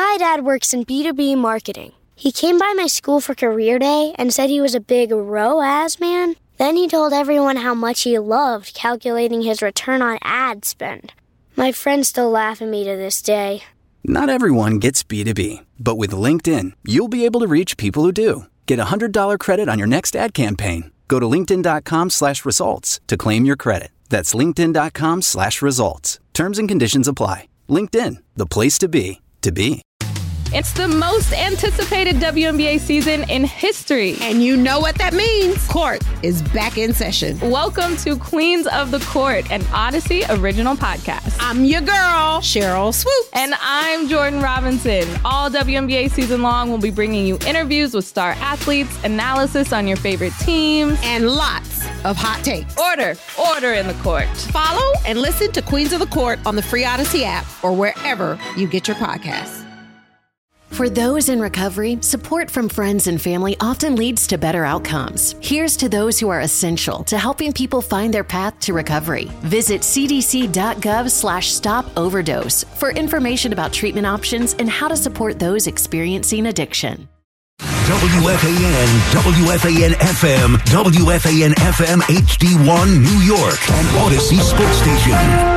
My dad works in B2B marketing. He came by my school for career day and said he was a big ROAS man. Then he told everyone how much he loved calculating his return on ad spend. My friends still laugh at me to this day. Not everyone gets B2B, but with LinkedIn, you'll be able to reach people who do. Get a $100 credit on your next ad campaign. Go to linkedin.com/results to claim your credit. That's linkedin.com/results. Terms and conditions apply. LinkedIn, the place to be, to be. It's the most anticipated WNBA season in history. And you know what that means. Court is back in session. Welcome to Queens of the Court, an Odyssey original podcast. I'm your girl, Cheryl Swoop. And I'm Jordan Robinson. All WNBA season long, we'll be bringing you interviews with star athletes, analysis on your favorite teams, and lots of hot takes. Order in the court. Follow and listen to Queens of the Court on the free Odyssey app or wherever you get your podcasts. For those in recovery, support from friends and family often leads to better outcomes. Here's to those who are essential to helping people find their path to recovery. Visit cdc.gov/stop-overdose for information about treatment options and how to support those experiencing addiction. WFAN, WFAN-FM, WFAN-FM HD1 New York, and Odyssey Sports Station.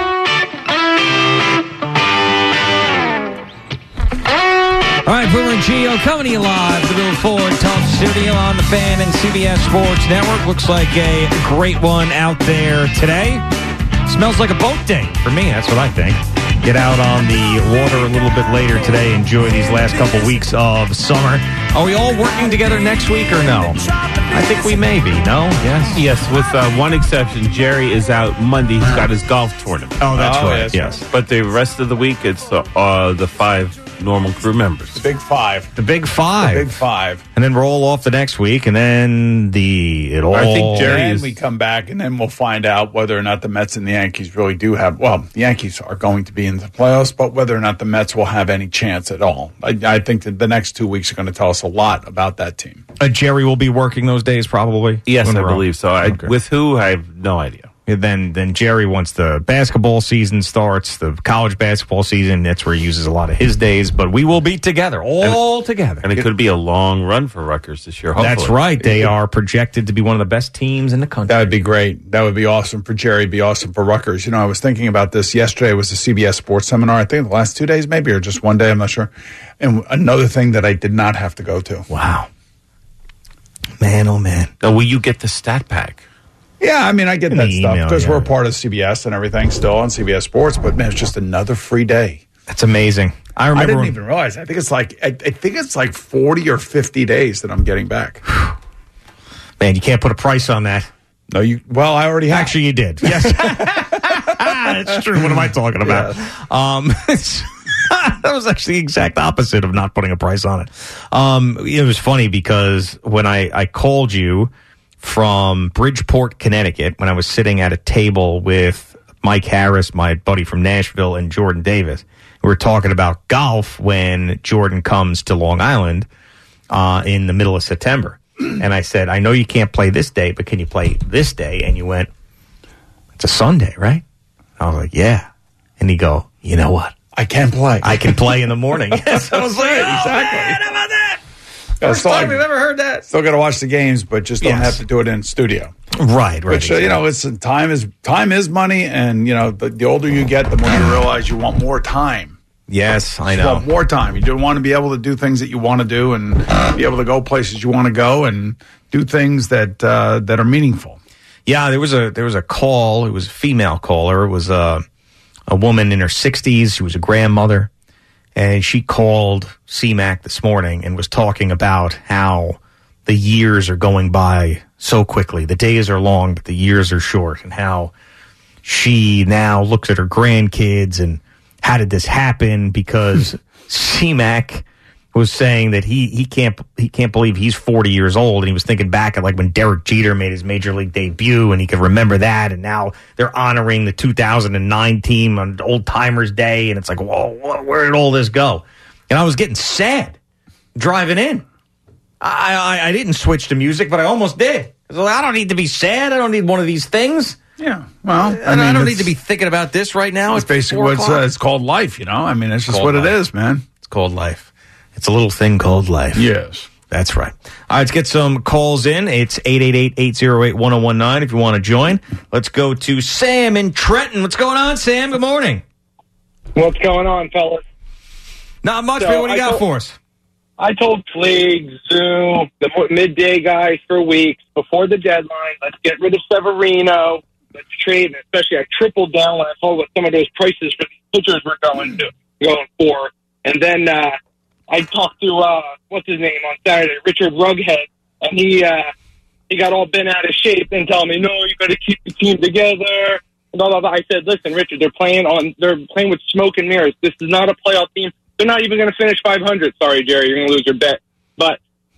All right, Boomer and Gio coming to you live from the Bill Ford Tough Studio on the Fan and CBS Sports Network. Looks like a great one out there today. Smells like a boat day for me. That's what I think. Get out on the water a little bit later today. Enjoy these last couple weeks of summer. Are we all working together next week or no? I think we may be. No? Yes? Yes, with one exception. Jerry is out Monday. He's got his golf tournament. Oh, that's right. Yes. But the rest of the week, it's the 5 normal crew members. The Big Five. The Big Five. The Big Five. And then roll off the next week, and then I think Jerry we come back, and then we'll find out whether or not the Mets and the Yankees really do have. Well, the Yankees are going to be in the playoffs, but whether or not the Mets will have any chance at all. I think that the next 2 weeks are going to tell us a lot about that team. Jerry will be working those days, probably. Yes, I believe so. Okay. With who? I have no idea. Then Jerry, once the basketball season starts, the college basketball season, that's where he uses a lot of his days. But we will be together, all together. And it could be a long run for Rutgers this year, hopefully. That's right. They are projected to be one of the best teams in the country. That would be great. That would be awesome for Jerry, be awesome for Rutgers. You know, I was thinking about this yesterday. Was the CBS Sports Seminar, I think the last 2 days maybe, or just one day, I'm not sure. And another thing that I did not have to go to. Wow. Man, oh man. Now, will you get the stat pack? Yeah, I mean, I get that stuff because we're a part of CBS and everything still on CBS Sports, but man, it's just another free day. That's amazing. I didn't even realize. I think it's like 40 or 50 days that I'm getting back. Man, you can't put a price on that. No, I already have. Actually, you did. Yes. That's true. What am I talking about? Yes. That was actually the exact opposite of not putting a price on it. It was funny because when I called you from Bridgeport, Connecticut, when I was sitting at a table with Mike Harris, my buddy from Nashville, and Jordan Davis. We were talking about golf when Jordan comes to Long Island in the middle of September. And I said, I know you can't play this day, but can you play this day? And you went, it's a Sunday, right? I was like, yeah. And he go, you know what? I can play. I can play in the morning. Yes, I was like, exactly. Man, how about that? First time we've ever heard that. Still got to watch the games, but just don't have to do it in studio. Right. Which, exactly. Time is money, and, the older you get, the more you realize you want more time. Yes, I know. You want more time. You do want to be able to do things that you want to do and be able to go places you want to go and do things that are meaningful. Yeah, there was a call. It was a female caller. It was a woman in her 60s. She was a grandmother. And she called CMAC this morning and was talking about how the years are going by so quickly. The days are long, but the years are short. And how she now looks at her grandkids and how did this happen? Because CMAC was saying that he can't believe he's 40 years old, and he was thinking back at like when Derek Jeter made his major league debut, and he could remember that, and now they're honoring the 2009 team on Old Timers Day, and it's like, whoa, where did all this go? And I was getting sad driving in. I didn't switch to music, but I almost did. I don't need to be sad. I don't need one of these things. Yeah, well, I don't need to be thinking about this right now. It's basically what it's called life, I mean, it's just what it is, man. called life. It's a little thing called life. Yes. That's right. All right, let's get some calls in. It's 888-808-1019 if you want to join. Let's go to Sam in Trenton. What's going on, Sam? Good morning. What's going on, fellas? Not much, man. What do you got for us? I told Fleeg, Zoo, the midday guys for weeks before the deadline, let's get rid of Severino. Let's trade, especially I tripled down when I saw what some of those prices for these pitchers were going for. And then I talked to, what's his name, on Saturday, Richard Rughead, and he got all bent out of shape and telling me, no, you got to keep the team together. Blah, blah, blah. I said, listen, Richard, they're playing with smoke and mirrors. This is not a playoff team. They're not even going to finish 500. Sorry, Jerry, you're going to lose your bet. But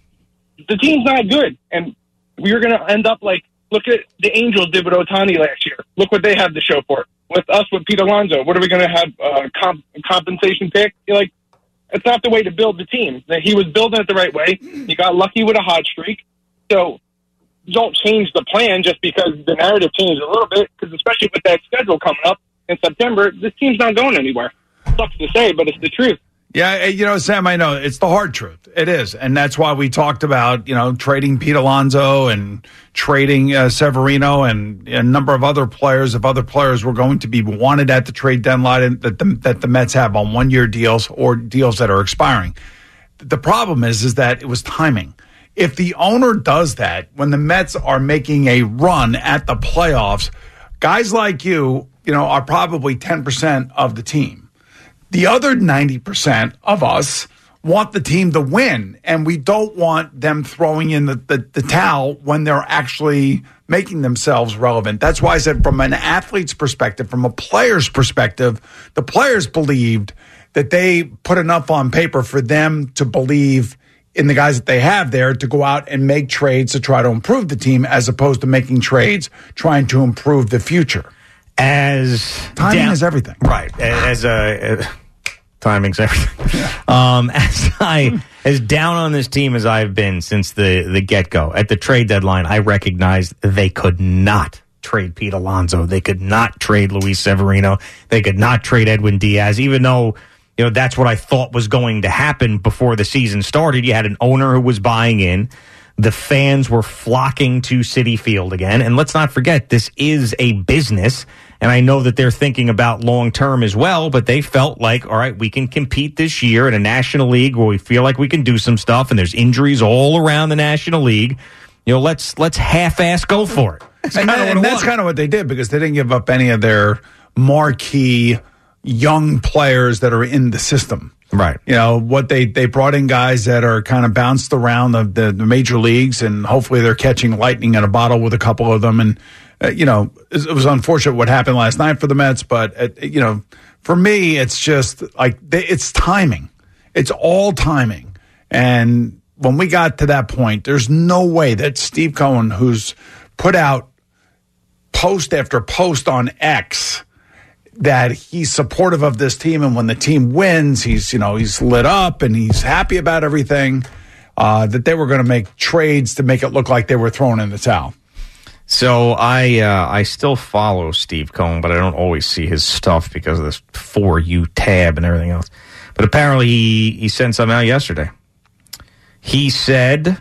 the team's not good, and we're going to end up like, look at the Angels did with Ohtani last year. Look what they have to show for it. With us, with Pete Alonso, what are we going to have, compensation pick? You're like, it's not the way to build the team. He was building it the right way. He got lucky with a hot streak. So don't change the plan just because the narrative changed a little bit, because especially with that schedule coming up in September, this team's not going anywhere. Sucks to say, but it's the truth. Yeah, Sam, I know it's the hard truth. It is. And that's why we talked about, trading Pete Alonso and trading Severino and a number of other players. If other players were going to be wanted at the trade deadline that the Mets have on 1-year deals or deals that are expiring. The problem is that it was timing. If the owner does that, when the Mets are making a run at the playoffs, guys like you are probably 10% of the team. The other 90% of us want the team to win, and we don't want them throwing in the towel when they're actually making themselves relevant. That's why I said from an athlete's perspective, from a player's perspective, the players believed that they put enough on paper for them to believe in the guys that they have there to go out and make trades to try to improve the team, as opposed to making trades trying to improve the future. Timing is everything, right? Timing's everything. Yeah. As down on this team as I've been since the get-go at the trade deadline, I recognized they could not trade Pete Alonso. They could not trade Luis Severino. They could not trade Edwin Diaz, even though that's what I thought was going to happen before the season started. You had an owner who was buying in. The fans were flocking to Citi Field again. And let's not forget, this is a business. And I know that they're thinking about long-term as well, but they felt like, all right, we can compete this year in a National League where we feel like we can do some stuff, and there's injuries all around the National League. Let's half-ass go for it. And that's kind of what they did, because they didn't give up any of their marquee young players that are in the system. Right. What they brought in guys that are kind of bounced around the major leagues, and hopefully they're catching lightning in a bottle with a couple of them. And, it was unfortunate what happened last night for the Mets, but, for me, it's just like it's timing. It's all timing. And when we got to that point, there's no way that Steve Cohen, who's put out post after post on X, that he's supportive of this team, and when the team wins, he's lit up and he's happy about everything, that they were going to make trades to make it look like they were throwing in the towel. So I still follow Steve Cohen, but I don't always see his stuff because of this For You tab and everything else. But apparently he sent something out yesterday. He said,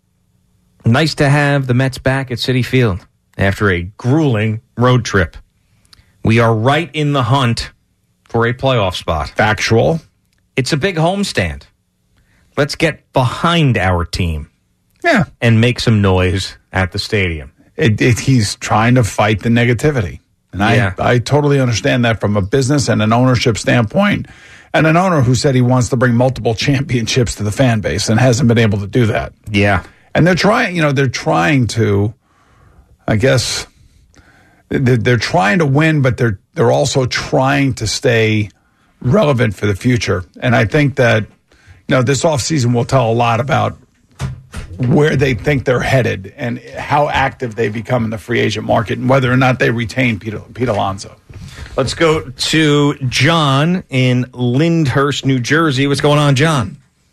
nice to have the Mets back at Citi Field after a grueling road trip. We are right in the hunt for a playoff spot. Factual. It's a big homestand. Let's get behind our team. Yeah. And make some noise at the stadium. He's trying to fight the negativity. And I totally understand that from a business and an ownership standpoint. And an owner who said he wants to bring multiple championships to the fan base and hasn't been able to do that. Yeah. And they're trying to, I guess, they're trying to win, but they're also trying to stay relevant for the future. And I think that, this offseason will tell a lot about where they think they're headed and how active they become in the free agent market and whether or not they retain Pete Alonso. Let's go to John in Lyndhurst, New Jersey. What's going on, John?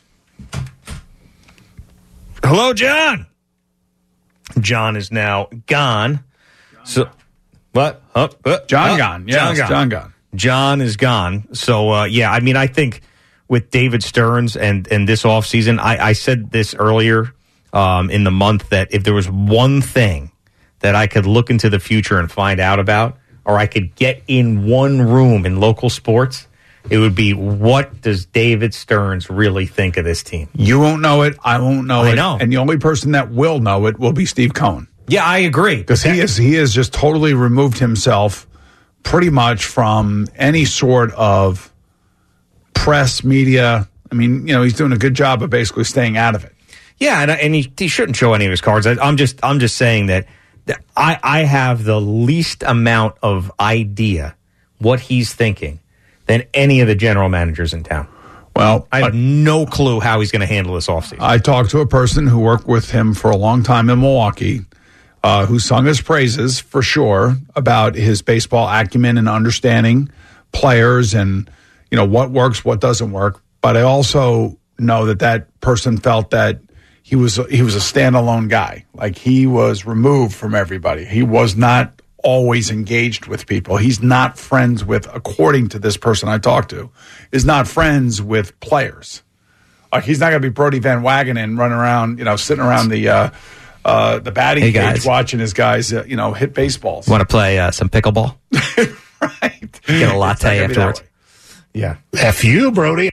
Hello, John. John is now gone. So what? John gone. Yes, John gone. John is gone. So, I think with David Stearns and this offseason, I said this earlier in the month, that if there was one thing that I could look into the future and find out about, or I could get in one room in local sports, it would be, what does David Stearns really think of this team? You won't know it. I won't know it. I know. And the only person that will know it will be Steve Cohen. Yeah, I agree. Because he has just totally removed himself pretty much from any sort of press, media. I mean, he's doing a good job of basically staying out of it. Yeah, and he shouldn't show any of his cards. I'm just saying that I have the least amount of idea what he's thinking than any of the general managers in town. Well, I have no clue how he's going to handle this offseason. I talked to a person who worked with him for a long time in Milwaukee, who sung his praises for sure about his baseball acumen and understanding players and what works, what doesn't work. But I also know that person felt that he was a standalone guy. Like, he was removed from everybody. He was not always engaged with people. He's not friends with, according to this person I talked to, is not friends with players. He's not going to be Brody Van Wagenen running around, sitting around the batting cage watching his guys, hit baseballs. Want to play some pickleball? Right. Get a latte afterwards. Yeah. F you, Brody.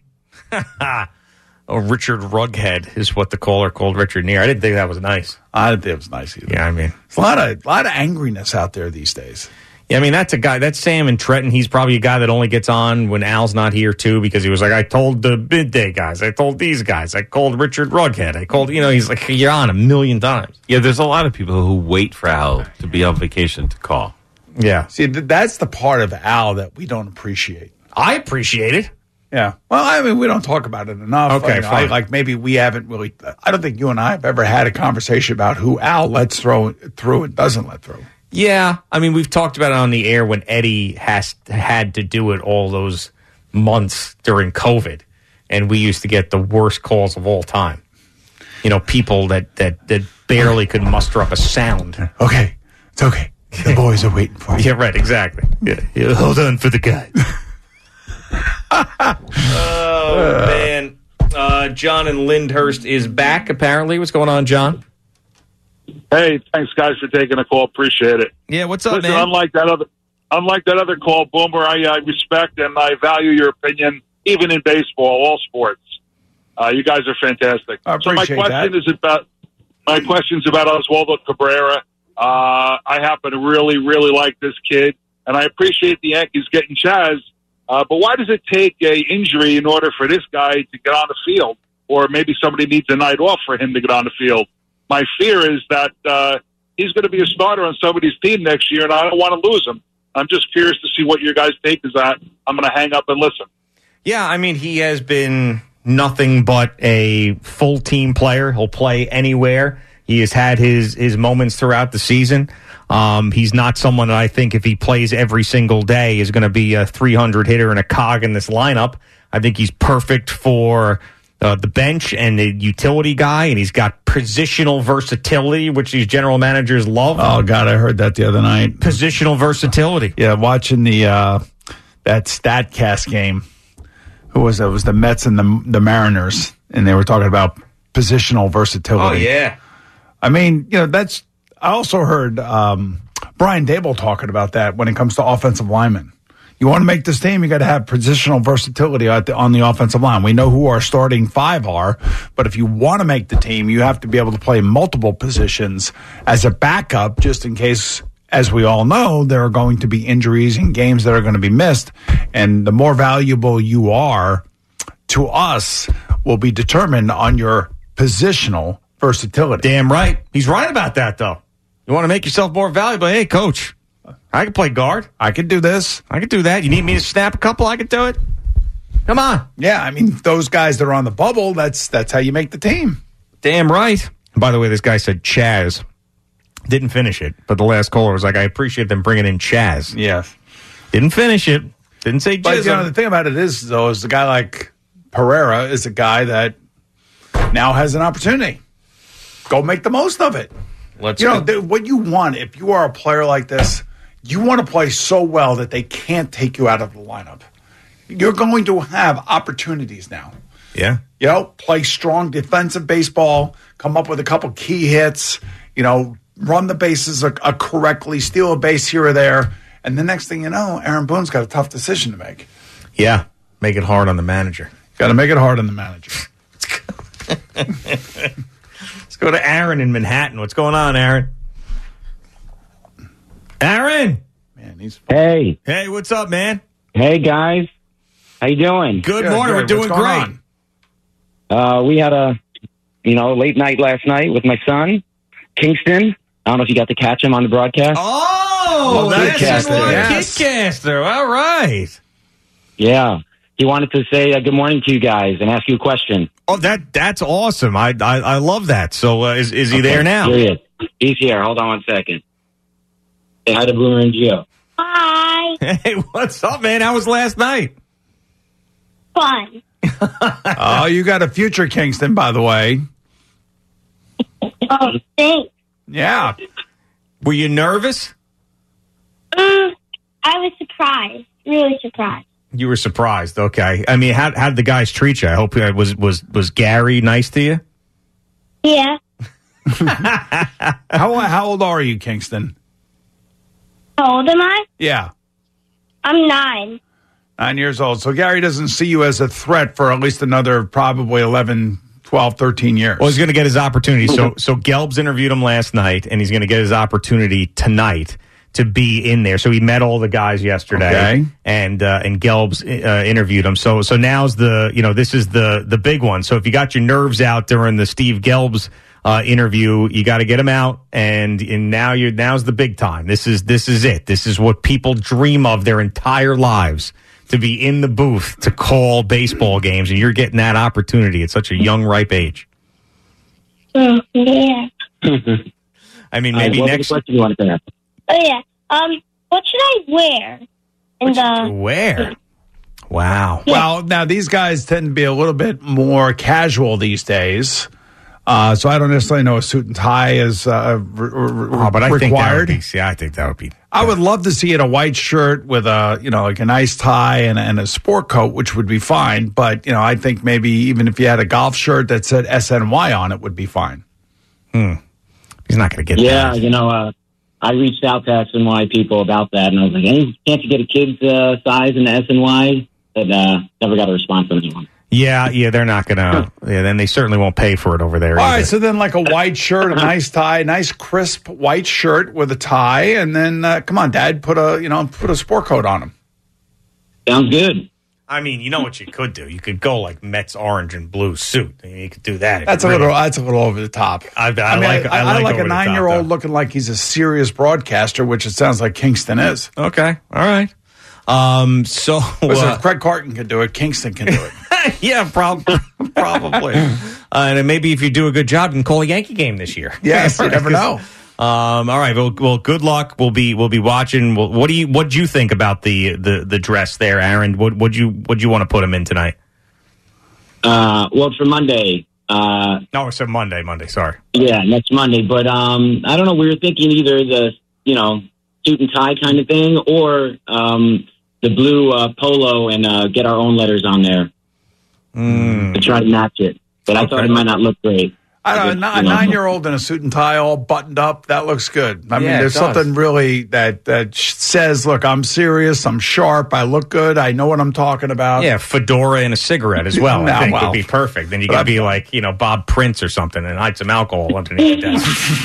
Oh, Richard Rughead is what the caller called Richard Neer. I didn't think that was nice. I didn't think it was nice either. Yeah, I mean, it's a lot of angriness out there these days. Yeah, I mean, that's Sam in Trenton. He's probably a guy that only gets on when Al's not here, too, because he was like, I told the midday guys, I told these guys, I called Richard Rughead, I called, he's like, you're on a million times. Yeah, there's a lot of people who wait for Al to be on vacation to call. Yeah. See, that's the part of Al that we don't appreciate. I appreciate it. Yeah. Well, I mean, we don't talk about it enough. Okay, fine. Maybe we haven't really. I don't think you and I have ever had a conversation about who Al lets through and doesn't let through. Yeah. I mean, we've talked about it on the air when Eddie had to do it all those months during COVID, and we used to get the worst calls of all time. People that barely could muster up a sound. Okay. It's okay. The boys are waiting for you. Yeah, right. Exactly. Yeah. Hold on for the guy. Oh, man. John in Lyndhurst is back, apparently. What's going on, John? Hey, thanks, guys, for taking the call. Appreciate it. Yeah, what's up, Listen, man? Unlike that other call, Boomer, I respect and I value your opinion, even in baseball, all sports. You guys are fantastic. I appreciate my question's about Oswaldo Cabrera. I happen to really, really like this kid, and I appreciate the Yankees getting Chaz. But why does it take a injury in order for this guy to get on the field? Or maybe somebody needs a night off for him to get on the field. My fear is that he's going to be a starter on somebody's team next year, and I don't want to lose him. I'm just curious to see what your guys' take is on. I'm going to hang up and listen. Yeah, I mean, he has been nothing but a full team player. He'll play anywhere. He has had his moments throughout the season. He's not someone that I think if he plays every single day is going to be a 300 hitter and a cog in this lineup. I think he's perfect for the bench and the utility guy, and he's got positional versatility, which these general managers love. Oh, God, I heard that the other night. Positional versatility. Yeah, watching that StatCast game. Who was it? It was the Mets and the Mariners, and they were talking about positional versatility. Oh, yeah. I mean, that's... I also heard Brian Dable talking about that when it comes to offensive linemen. You want to make this team, you got to have positional versatility on the offensive line. We know who our starting five are, but if you want to make the team, you have to be able to play multiple positions as a backup just in case, as we all know, there are going to be injuries and games that are going to be missed. And the more valuable you are to us will be determined on your positional versatility. Damn right. He's right about that, though. You want to make yourself more valuable? Hey, coach, I can play guard. I can do this. I can do that. You need me to snap a couple? I can do it. Come on. Yeah, I mean, those guys that are on the bubble, that's how you make the team. Damn right. By the way, this guy said Chaz. Didn't finish it, but the last caller was like, I appreciate them bringing in Chaz. Yes. Didn't finish it. Didn't say Jism. But, the thing about it is, though, is a guy like Pereira is a guy that now has an opportunity. Go make the most of it. What you want, if you are a player like this, you want to play so well that they can't take you out of the lineup. You're going to have opportunities now. Yeah. Play strong defensive baseball, come up with a couple key hits, run the bases correctly, steal a base here or there. And the next thing you know, Aaron Boone's got a tough decision to make. Yeah. Make it hard on the manager. Got to make it hard on the manager. Let's go to Aaron in Manhattan. What's going on, Aaron? Aaron! Man, he's... Hey. Hey, what's up, man? Hey, guys. How you doing? Good morning. We're doing great. We had a, late night last night with my son, Kingston. I don't know if you got to catch him on the broadcast. Oh, that's Kidcaster. All right. Yeah. He wanted to say good morning to you guys and ask you a question. Oh, that's awesome. I love that. So is he there now? Here he is. He's here. Hold on 1 second. Say hi to Boomer and Gio. Hi. Hey, what's up, man? How was last night? Fun. Oh, you got a future, Kingston, by the way. Oh, thanks. Yeah. Were you nervous? I was surprised. Really surprised. You were surprised. Okay. I mean, how did the guys treat you? I hope was Gary nice to you? Yeah. How old are you, Kingston? How old am I? Yeah. I'm 9. 9 years old. So Gary doesn't see you as a threat for at least another probably 11, 12, 13 years. Well, he's going to get his opportunity. So Gelbs interviewed him last night, and he's going to get his opportunity tonight to be in there. So he met all the guys yesterday, and Gelbs interviewed him. So now's this is the big one. So if you got your nerves out during the Steve Gelbs interview, you got to get them out, and now's the big time. This is it. This is what people dream of their entire lives, to be in the booth to call baseball games, and you're getting that opportunity at such a young, ripe age. Yeah. I mean, maybe next. What you want to ask? Oh yeah. What should I wear? Wear? Wow. Yeah. Well, now these guys tend to be a little bit more casual these days. So I don't necessarily know a suit and tie is but I required. think that would be. I would love to see it a white shirt with a like a nice tie and a sport coat, which would be fine. But I think maybe even if you had a golf shirt that said SNY on it, would be fine. He's not going to get that. Yeah, I reached out to SNY people about that, and I was like, hey, can't you get a kid's size in the SNY? But never got a response from anyone. Yeah, they're not going to. Yeah, then they certainly won't pay for it over there. All right, so then like a white shirt, a nice tie, nice crisp white shirt with a tie, and then come on, Dad, put a sport coat on him. Sounds good. I mean, you know what you could do? You could go like Mets orange and blue suit. I mean, you could do that. That's a little over the top. I like a 9-year-old looking like he's a serious broadcaster, which it sounds like Kingston is. Okay, all right. So if Craig Carton can do it, Kingston can do it. Yeah, probably. And maybe if you do a good job, you can call a Yankee game this year. Yes, you never know. All right. Well, good luck. We'll be watching. What'd you think about the dress there, Aaron? What'd you want to put him in tonight? Well, it's for Monday. No, it's Monday. Sorry. Yeah, next Monday. But I don't know. We were thinking either the suit and tie kind of thing, or the blue polo and get our own letters on there to try to match it. But I thought it might not look great. I don't know. A 9-year-old in a suit and tie, all buttoned up, that looks good. I mean, there's something really that says, look, I'm serious, I'm sharp, I look good, I know what I'm talking about. Yeah, fedora and a cigarette as well, I think would be perfect. Then you got to be like, Bob Prince or something and hide some alcohol underneath the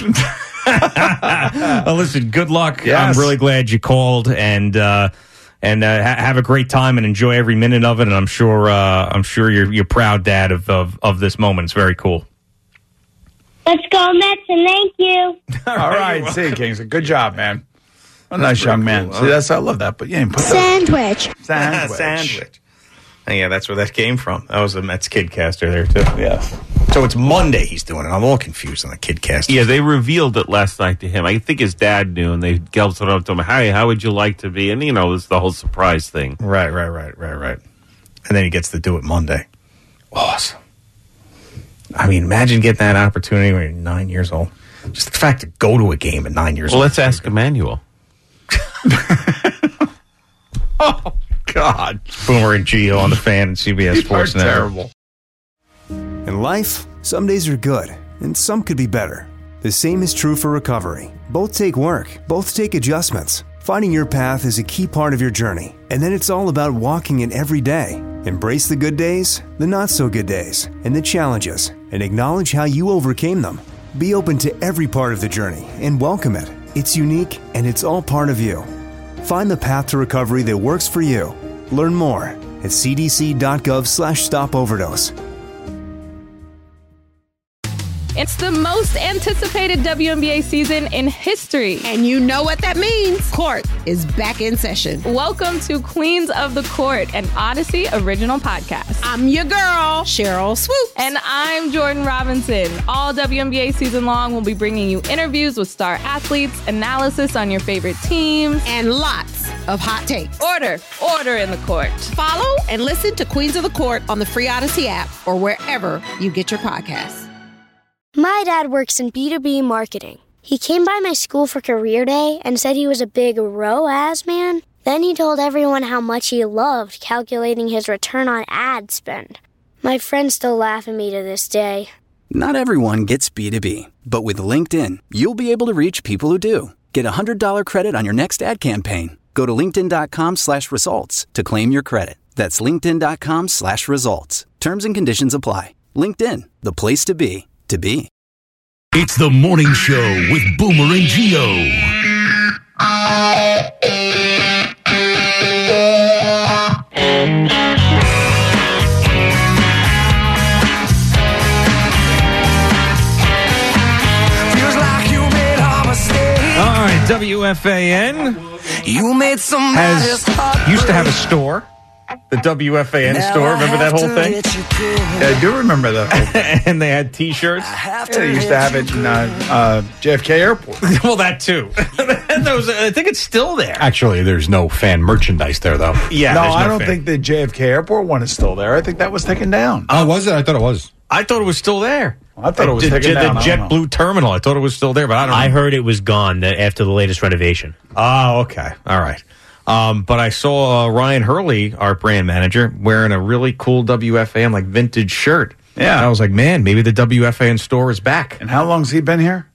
desk. Well, listen, good luck. Yes. I'm really glad you called, and have a great time and enjoy every minute of it. And I'm sure you're proud, Dad, of this moment. It's very cool. Let's go Mets, and thank you. All right, see you, Kingston. Good job, man. A nice young man. Cool. See, I love that. But yeah, Sandwich. Sandwich. Yeah, that's where that came from. That was a Mets Kidcaster there too. Yeah. So it's Monday he's doing it. I'm all confused on the Kidcaster. Yeah, they revealed it last night to him. I think his dad knew, and they Gelbs went up to him. Hey, how would you like to be? And it's the whole surprise thing. Right. And then he gets to do it Monday. Awesome. I mean, imagine getting that opportunity when you're 9 years old. Just the fact to go to a game at 9 years old. Well, let's ask Emmanuel. Oh, God. God. Boomer and Gio on the Fan and CBS Sports Network. Terrible. In life, some days are good, and some could be better. The same is true for recovery. Both take work, both take adjustments. Finding your path is a key part of your journey, and then it's all about walking it every day. Embrace the good days, the not-so-good days, and the challenges, and acknowledge how you overcame them. Be open to every part of the journey and welcome it. It's unique, and it's all part of you. Find the path to recovery that works for you. Learn more at cdc.gov/stopoverdose. It's the most anticipated WNBA season in history. And you know what that means. Court is back in session. Welcome to Queens of the Court, an Odyssey original podcast. I'm your girl, Cheryl Swoops. And I'm Jordan Robinson. All WNBA season long, we'll be bringing you interviews with star athletes, analysis on your favorite teams, and lots of hot takes. Order in the court. Follow and listen to Queens of the Court on the free Odyssey app or wherever you get your podcasts. My dad works in B2B marketing. He came by my school for career day and said he was a big ROAS man. Then he told everyone how much he loved calculating his return on ad spend. My friends still laugh at me to this day. Not everyone gets B2B, but with LinkedIn, you'll be able to reach people who do. Get a $100 credit on your next ad campaign. Go to linkedin.com/results to claim your credit. That's linkedin.com/results. Terms and conditions apply. LinkedIn, the place to be. It's the morning show with Boomer and Gio. All right, WFAN used to have a store. The WFAN store, remember that whole thing? Yeah, I do remember that whole thing. And they had T-shirts. Yeah, they used to have it in JFK Airport. Well, that too. I think it's still there. Actually, there's no fan merchandise there, though. Yeah, no, I don't think the JFK Airport one is still there. I think that was taken down. Oh, was it? I thought it was. I thought it was still there. I thought it was taken down. The JetBlue terminal. I thought it was still there, but I don't know. I heard it was gone after the latest renovation. Oh, okay. All right. But I saw Ryan Hurley, our brand manager, wearing a really cool WFAN, like, vintage shirt. Yeah. And I was like, man, maybe the WFAN store is back. And how long's he been here?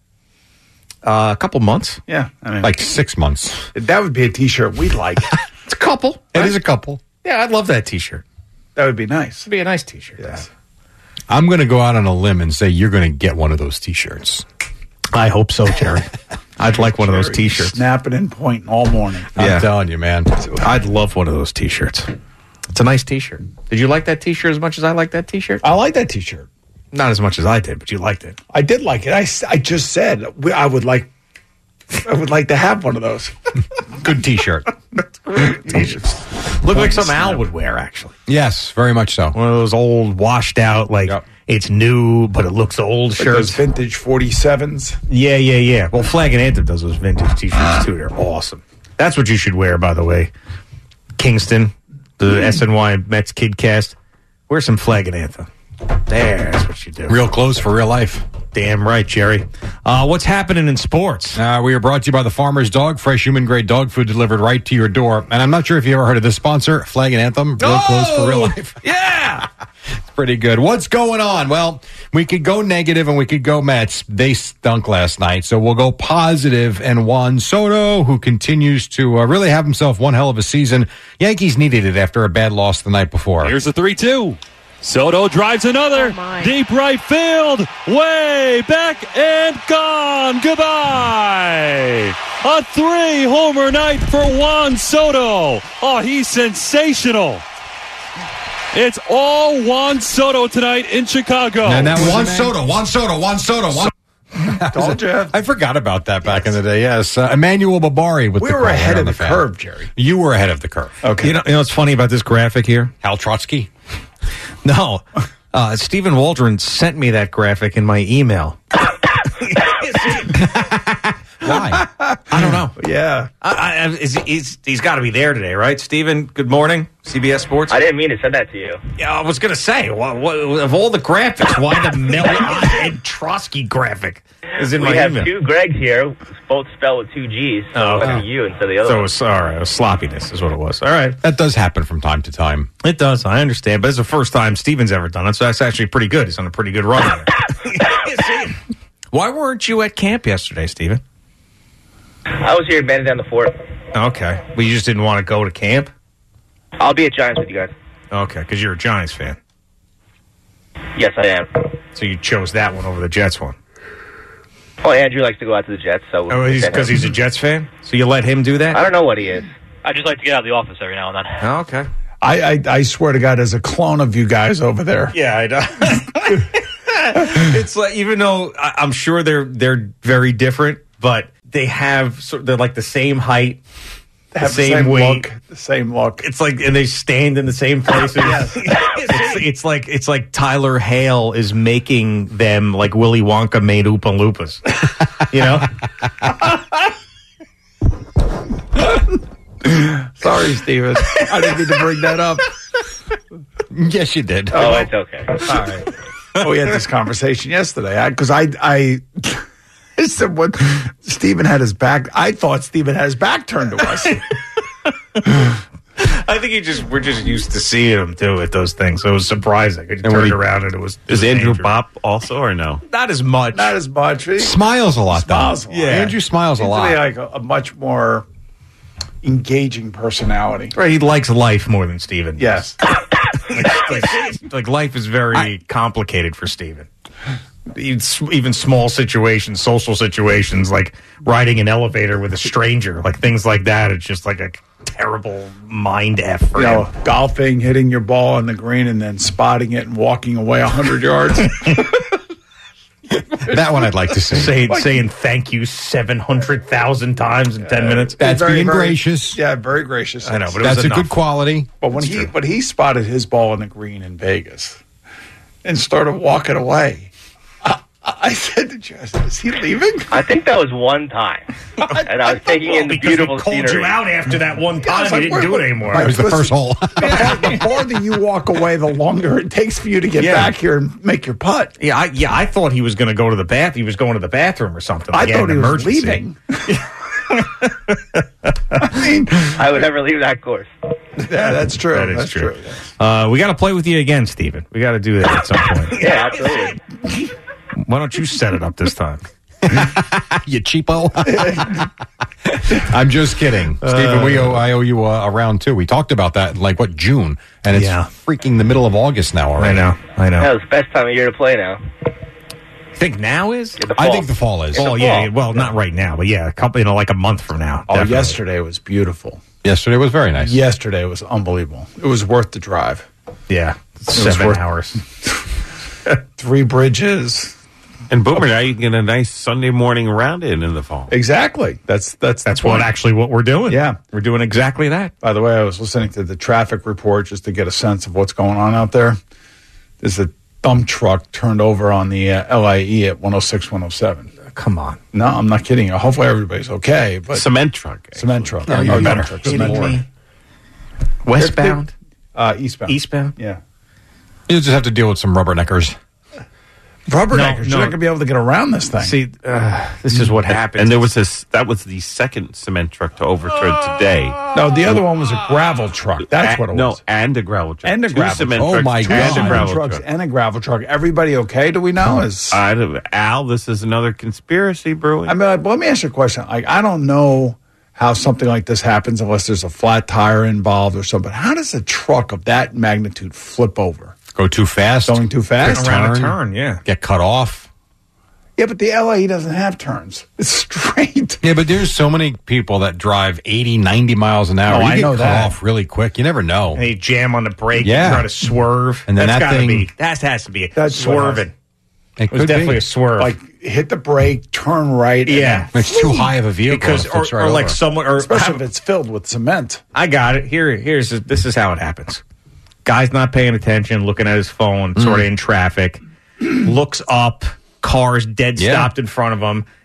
A couple months. Yeah. I mean, like 6 months. That would be a T-shirt we'd like. It's a couple. Right? It is a couple. Yeah, I'd love that T-shirt. That would be nice. It'd be a nice T-shirt. Yes. I'm going to go out on a limb and say you're going to get one of those T-shirts. I hope so, Jerry. I'd like one of those T-shirts. Snapping and pointing all morning. I'm telling you, man. I'd love one of those T-shirts. It's a nice T-shirt. Did you like that T-shirt as much as I like that T-shirt? I like that T-shirt. Not as much as I did, but you liked it. I did like it. I just said I would like to have one of those. Good T-shirt. T-shirts. Look like something Al would wear, actually. Yes, very much so. One of those old, washed out, like, it's new, but it looks old like shirts. Those vintage 47s. Yeah. Well, Flag and Anthem does those vintage T-shirts, too. They're awesome. That's what you should wear, by the way. Kingston, the SNY Mets KidCast. Wear some Flag and Anthem. That's what you do. Real clothes for real life. Damn right, Jerry. What's happening in sports? We are brought to you by the Farmer's Dog, fresh human-grade dog food delivered right to your door. And I'm not sure if you ever heard of this sponsor, Flag and Anthem, real clothes for real life. Yeah! It's pretty good. What's going on? Well, we could go negative and we could go Mets. They stunk last night, so we'll go positive. And Juan Soto, who continues to really have himself one hell of a season. Yankees needed it after a bad loss the night before. Here's the 3-2. Soto drives another. Deep right field. Way back and gone. Goodbye. A 3-homer night for Juan Soto. Oh, he's sensational. It's all Juan Soto tonight in Chicago. And that Juan Soto. Told you. I forgot about that back in the day. Yes, Emmanuel Babari with we the were ahead of the fan. curve, Jerry. You were ahead of the curve. Okay. You know what's funny about this graphic here? Hal Trotsky. No. Stephen Waldron sent me that graphic in my email. Why? I don't know. Yeah. He's got to be there today, right? Steven, good morning, CBS Sports. I didn't mean to send that to you. Yeah, I was going to say, what, of all the graphics, why the Mel and Trotsky graphic is in my email? We have two Gregs here, both spelled with two G's, so it was you instead of the other So it one. was, all right, it was sloppiness is what it was. All right. That does happen from time to time. It does, I understand, but it's the first time Steven's ever done it, so that's actually pretty good. He's on a pretty good run there. Why weren't you at camp yesterday, Steven? I was here banding down the fort. Okay. Well, you just didn't want to go to camp? I'll be at Giants with you guys. Okay, because you're a Giants fan. Yes, I am. So you chose that one over the Jets one. Well, Andrew likes to go out to the Jets, so... Oh, because he's a Jets fan? So you let him do that? I don't know what he is. I just like to get out of the office every now and then. Oh, okay. I swear to God, there's a clone of you guys over there. Yeah, I know. It's like, even though I'm sure they're very different, but they have they're like the same height, the same weight, the same look. It's like, and they stand in the same places. Yes. It's like Tyler Hale is making them like Willy Wonka made Oompa Loompas. You know. Sorry, Steven. I didn't mean to bring that up. Yes, you did. Oh, it's okay. All right. We had this conversation yesterday because I said when Steven had his back, I thought Steven had his back turned to us. I think we're just used to seeing him too at those things. So it was surprising. He turned around and it was. Is Andrew Bopp also or no? Not as much. Not as much. He smiles a lot. Smiles a lot. Yeah, Andrew smiles a lot. Like a much more engaging personality. Right, he likes life more than Steven. Yes. Like life is very complicated for Steven. Even small situations, social situations, like riding an elevator with a stranger, like things like that. It's just like a terrible mind F for him. Golfing, hitting your ball on the green, and then spotting it and walking away 100 yards. That one I'd like to see. Saying thank you 700,000 times in 10 minutes. That's being gracious. Yeah, very gracious. I know, but that's it was a good quality. But when he spotted his ball on the green in Vegas and started walking away, I said to Jess, "Is he leaving?" I think that was one time, and I was taking in the beautiful called scenery. You out after that one time. Yeah, He didn't do it anymore. That was the first hole. The farther you walk away, the longer it takes for you to get back here and make your putt. Yeah, I thought he was going to go to the bath. He was going to the bathroom or something. I thought he was leaving. I would never leave that course. Yeah, that's true. That's true. We got to play with you again, Steven. We got to do that at some point. Yeah, absolutely. Why don't you set it up this time? You cheapo. I'm just kidding. Steven, I owe you a round two. We talked about that in June? And it's freaking the middle of August now already. I know. That was the best time of year to play now. You think now is? Yeah, I think the fall is. Oh, yeah. Well, not right now, but yeah, like a month from now. Oh, definitely. yesterday was beautiful. Yesterday was very nice. Yesterday was unbelievable. It was worth the drive. Yeah. 7 hours. 3 bridges. And Boomer, now you get a nice Sunday morning round in the fall. Exactly. That's what we're doing. Yeah. We're doing exactly that. By the way, I was listening to the traffic report just to get a sense of what's going on out there. There's a dump truck turned over on the LIE at 106, 107. Come on. No, I'm not kidding you. Hopefully everybody's okay. But cement truck. Cement truck. No, you're better. Cement truck. Westbound? Eastbound. Eastbound? Yeah. You just have to deal with some rubberneckers. Rubberneckers. You're not going to be able to get around this thing. See, this is what happened. And that was the second cement truck to overturn today. No, the other one was a gravel truck. That's what it was. No, and a gravel truck. And a gravel cement truck. trucks, my God. and a Cement gravel trucks truck. and a gravel truck. Everybody okay? Do we know? Al, this is another conspiracy brewing. I mean, let me ask you a question. I don't know how something like this happens unless there's a flat tire involved or something. How does a truck of that magnitude flip over? Go too fast. Going too fast? Around a turn, yeah. Get cut off. Yeah, but the LA doesn't have turns. It's straight. Yeah, but there's so many people that drive 80, 90 miles an hour. Oh, You I get know cut that. off really quick. You never know. They jam on the brake, Yeah. try to swerve. And then That's that gotta thing- be. That has to be. That's swerving. It It was could definitely be. a swerve. Like, hit the brake, turn right. Yeah. and It's too high of a vehicle. Because, It flips right or like over. someone, or especially if it's filled with cement. I got it. This is how it happens. Guy's not paying attention, looking at his phone, sort of in traffic, looks up, car's dead Yeah. stopped in front of him,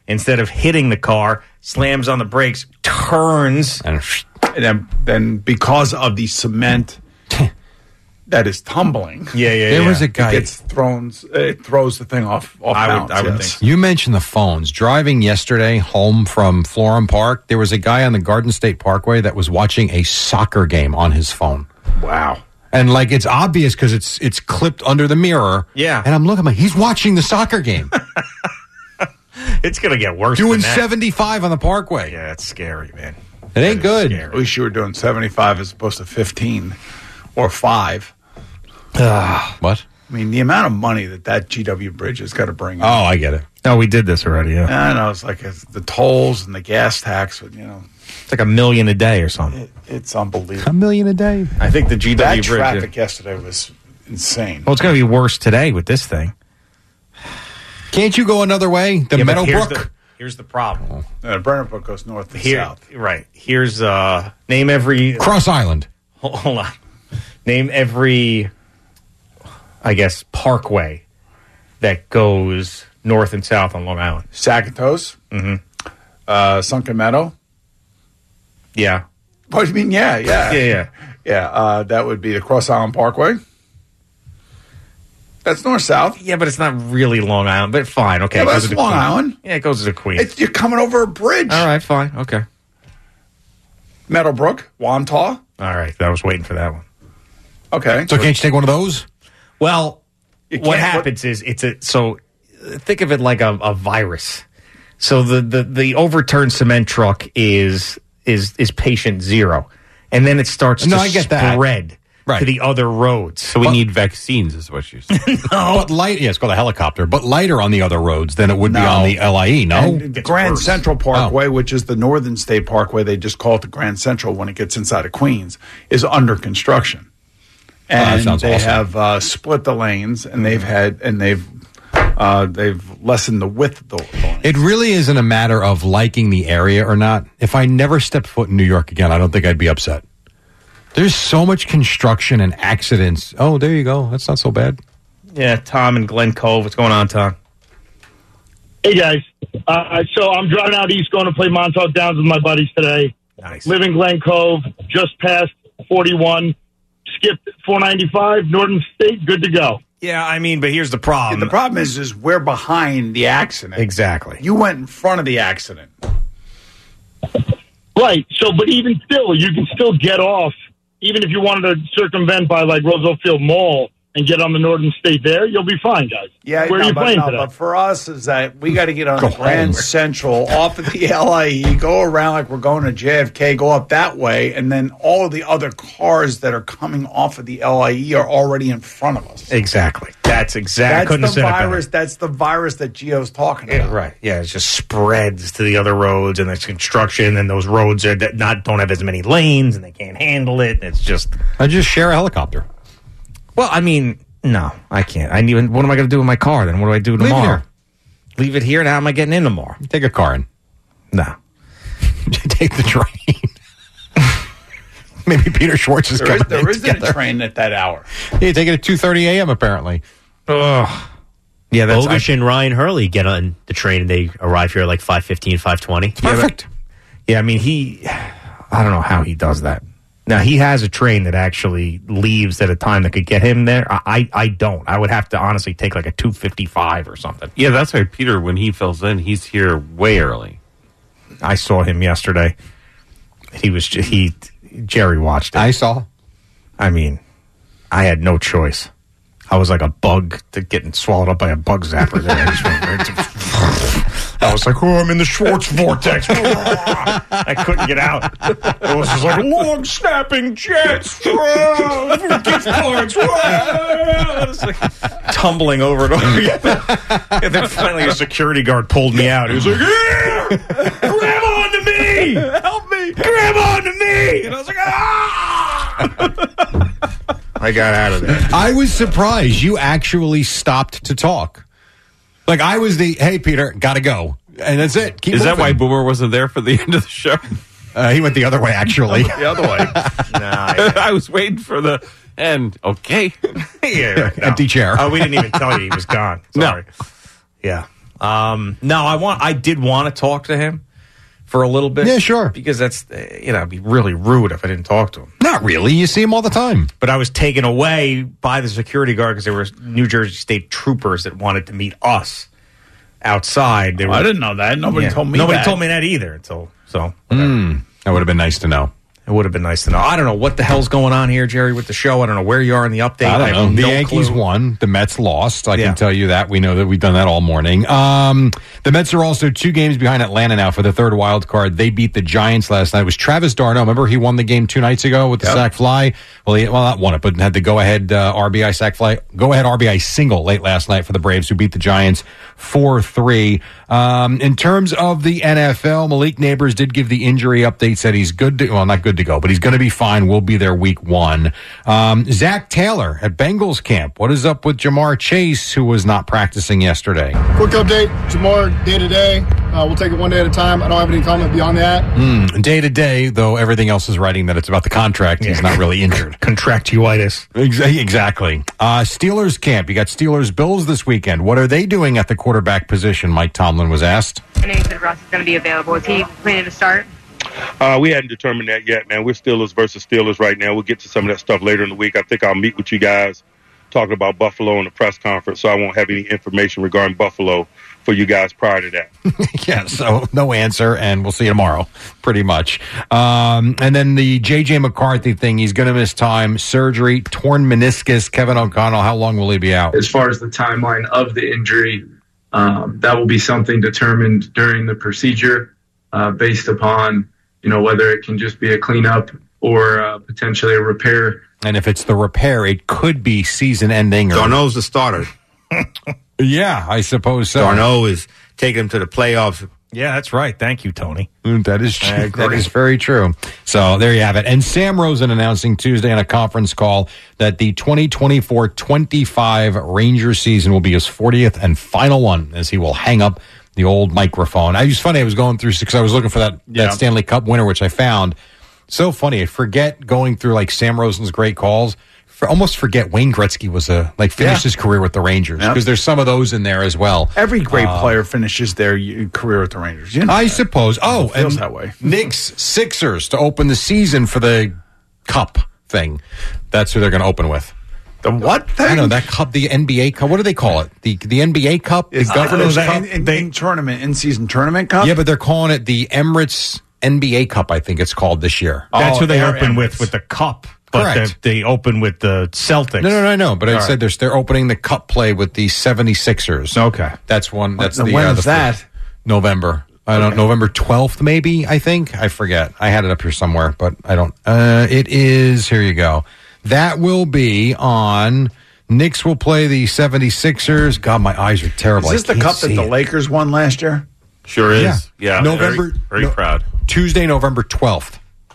instead of hitting the car, slams on the brakes, turns. And then because of the cement that is tumbling. There was a guy. It throws the thing off balance. I would think. You mentioned the phones. Driving yesterday home from Florham Park, there was a guy on the Garden State Parkway that was watching a soccer game on his phone. Wow. And like it's obvious because it's clipped under the mirror. Yeah. And I'm looking, like, he's watching the soccer game. It's going to get worse Doing than that. 75 on the Parkway. Yeah, it's scary, man. It ain't good. At least you were doing 75 as opposed to 15 or 5. What? I mean, the amount of money that GW Bridge has got to bring in. Oh, I get it. Oh, we did this already, yeah. I know. It's like the tolls and the gas tax, you know. It's like $1 million a day or something. It's unbelievable. $1 million a day. I think the GW that Bridge... traffic yesterday was insane. Well, it's going to be worse today with this thing. Can't you go another way? The Meadowbrook? Here's the problem. Brennerbrook goes north and south. Right. Here's, name every... Cross Island. Hold on. Name every, I guess, parkway that goes north and south on Long Island. Sacatos. Mm-hmm. Sunken Meadow. Yeah. What do you mean? Yeah. Yeah. That would be the Cross Island Parkway. That's north-south. Yeah, but it's not really Long Island, but fine. Okay. Yeah, it goes that's to Long Queens. Island. Yeah, it goes to Queens. You're coming over a bridge. All right, fine. Okay. Meadowbrook, Wantagh. All right. I was waiting for that one. Okay. So can't you take one of those? Well, what happens is so think of it like a virus. So the overturned cement truck is patient 0. And then it starts to spread to the other roads. So we need vaccines, is what you're saying. But it's called a helicopter, but lighter on the other roads than it would be on the LIE, no? And the Grand Central Parkway, which is the Northern State Parkway, they just call it the Grand Central when it gets inside of Queens, is under construction. And they have split the lanes, and they've lessened the width of the lane. It really isn't a matter of liking the area or not. If I never stepped foot in New York again, I don't think I'd be upset. There's so much construction and accidents. Oh, there you go. That's not so bad. Yeah, Tom in Glen Cove. What's going on, Tom? Hey, guys. So I'm driving out east going to play Montauk Downs with my buddies today. Nice. Live in Glen Cove, just past 41. Skipped 495, Northern State, good to go. Yeah, I mean, but here's the problem. The problem is we're behind the accident. Exactly. You went in front of the accident. Right. So, but even still, you can still get off, even if you wanted to circumvent by like Roosevelt Field Mall and get on the Northern State there, you'll be fine, guys. Yeah, Where are you playing today? But for us is that we got to get on the Grand Central, off of the LIE, go around like we're going to JFK, go up that way, and then all of the other cars that are coming off of the LIE are already in front of us. Exactly. That's exactly. That's the virus. That's the virus that Gio's talking about. Yeah, right. Yeah, it just spreads to the other roads, and there's construction, and those roads don't have as many lanes, and they can't handle it. It's just. I just share a helicopter. Well, I mean, no, I can't. What am I going to do with my car then? What do I do tomorrow? Leave it here, and how am I getting in tomorrow? Take a car in. No. Take the train. Maybe Peter Schwartz is coming. There isn't a train at that hour. Yeah, take it at 2:30 a.m. apparently. Ugh. Yeah, that's Bogusch and Ryan Hurley get on the train and they arrive here at like 5:15, 5:20. Perfect. Yeah, I mean, I don't know how he does that. Now, he has a train that actually leaves at a time that could get him there. I don't. I would have to honestly take like a 2:55 or something. Yeah, that's why Peter, when he fills in, he's here way early. I saw him yesterday. Jerry watched it. I saw. I mean, I had no choice. I was like a bug getting swallowed up by a bug zapper there. I was like, oh, I'm in the Schwartz vortex. I couldn't get out. It was just like long snapping jets, gift cards, like tumbling over and over again. And then finally a security guard pulled me out. He was like, here! Grab onto me! Help me! Grab onto me! And I was like, ah! I got out of there. I was surprised you actually stopped to talk. Like I was hey, Peter, gotta go. And that's it. Is that why Boomer wasn't there for the end of the show? He went the other way, actually. The other way. I was waiting for the end. Okay. Yeah, Empty chair. Oh, we didn't even tell you he was gone. Sorry. No. Yeah. No, I did want to talk to him for a little bit. Yeah, sure. Because that's, it'd be really rude if I didn't talk to him. Not really. You see him all the time. But I was taken away by the security guard because there were New Jersey State troopers that wanted to meet us outside. I didn't know that. Nobody told me that. Nobody told me that either. So that would have been nice to know. It would have been nice to know. I don't know what the hell's going on here, Jerry, with the show. I don't know where you are in the update. I don't know. The no Yankees clue. won. The Mets lost. I can tell you that. We know that. We've done that all morning. The Mets are also 2 games behind Atlanta now for the 3rd wild card. They beat the Giants last night. It was Travis d'Arnaud. Remember he won the game 2 nights ago with the sac fly? Well, not won it, but had the go-ahead RBI sac fly. Go-ahead RBI single late last night for the Braves, who beat the Giants 4-3. In terms of the NFL, Malik Neighbors did give the injury update, said he's good to, well, not good to go, but he's going to be fine. We'll be there week 1. Zach Taylor at Bengals camp. What is up with Jamar Chase, who was not practicing yesterday? Quick update, Jamar, day to day. We'll take it one day at a time. I don't have any comment beyond that. Day to day, though everything else is writing that it's about the contract. He's not really injured. Contractuitis. Exactly. Steelers camp. You got Steelers Bills this weekend. What are they doing at the quarterback position? Mike Tomlin was asked. I know you said Russ is going to be available. Is he planning to start? We hadn't determined that yet, man. We're Steelers versus Steelers right now. We'll get to some of that stuff later in the week. I think I'll meet with you guys talking about Buffalo in the press conference, so I won't have any information regarding Buffalo for you guys prior to that. Yeah, so no answer, and we'll see you tomorrow, pretty much. And then the J.J. McCarthy thing, he's going to miss time, surgery, torn meniscus. Kevin O'Connell, how long will he be out? As far as the timeline of the injury, that will be something determined during the procedure based upon, whether it can just be a cleanup or potentially a repair. And if it's the repair, it could be season-ending. Darnold's the starter. Yeah, I suppose so. Darnold is taking him to the playoffs. Yeah, that's right. Thank you, Tony. That is true. That is very true. So there you have it. And Sam Rosen announcing Tuesday on a conference call that the 2024-25 Rangers season will be his 40th and final one, as he will hang up the old microphone. It was funny. I was going through, because I was looking for that Stanley Cup winner, which I found. So funny. I forget going through like Sam Rosen's great calls. Almost forget Wayne Gretzky was finished his career with the Rangers, because there's some of those in there as well. Every great player finishes their career with the Rangers. I suppose. Oh, it feels and that way. Knicks Sixers to open the season for the Cup thing. That's who they're going to open with. The what thing? I know that Cup, the NBA Cup. What do they call it? The NBA Cup, the Governor's Cup, in-season tournament cup. Yeah, but they're calling it the Emirates NBA Cup. I think it's called this year. That's who they open with the cup. But Correct. they open with the Celtics. No. But I said they're opening the Cup play with the 76ers. Okay. That's one. That's when is that? November. I don't know. November 12th, maybe, I think. I forget. I had it up here somewhere, but I don't. It is. Here you go. That will be on. Knicks will play the 76ers. God, my eyes are terrible. Is this the cup that the Lakers won last year? Sure is. Yeah. November. Very proud. Tuesday, November 12th.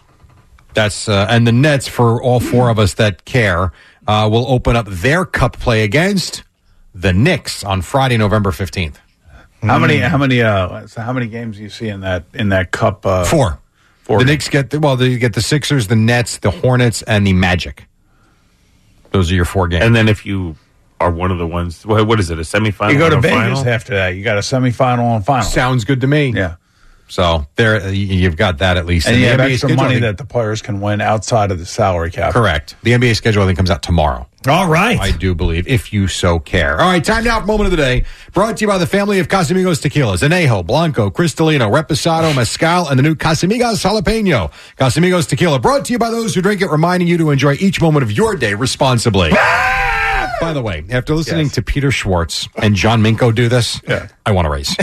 That's and the Nets, for all 4 of us that care, will open up their cup play against the Knicks on Friday, November 15th. How many games do you see in that cup? 4. The Knicks get they get the Sixers, the Nets, the Hornets, and the Magic. Those are your 4 games. And then if you are one of the ones, what is it? A semifinal? You go to and a Vegas final? after that. You got a semifinal and final. Sounds good to me. Yeah. So there, you've got that at least. And you have NBA extra schedule, money that the players can win outside of the salary cap. Correct. The NBA schedule, I think, comes out tomorrow. All right. I do believe, if you so care. All right, time now for Moment of the Day. Brought to you by the family of Casamigos Tequilas. Anejo, Blanco, Cristalino, Reposado, Mezcal, and the new Casamigos Jalapeno. Casamigos Tequila. Brought to you by those who drink it, reminding you to enjoy each moment of your day responsibly. By the way, after listening to Peter Schwartz and John Minko do this, I want to race.